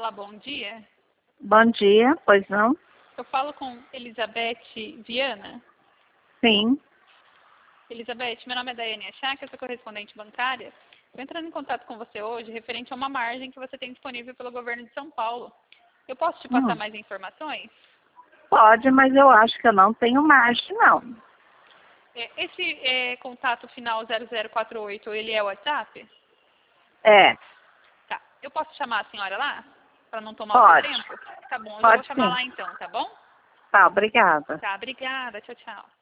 Olá, bom dia. Bom dia, pois não? Eu falo com Elizabeth Viana. Sim. Elizabeth, meu nome é Daiane Achá, que eu sou correspondente bancária. Estou entrando em contato com você hoje referente a uma margem que você tem disponível pelo governo de São Paulo. Eu posso te passar mais informações? Pode, mas eu acho que eu não tenho margem, não. Esse contato final 0048, ele é o WhatsApp? É, Tá. Eu posso chamar a senhora lá? Para não tomar o seu pode. tempo? Tá bom, eu já vou Pode chamar sim. lá então, tá bom? Tá, obrigada. Tá, obrigada. Tchau, tchau.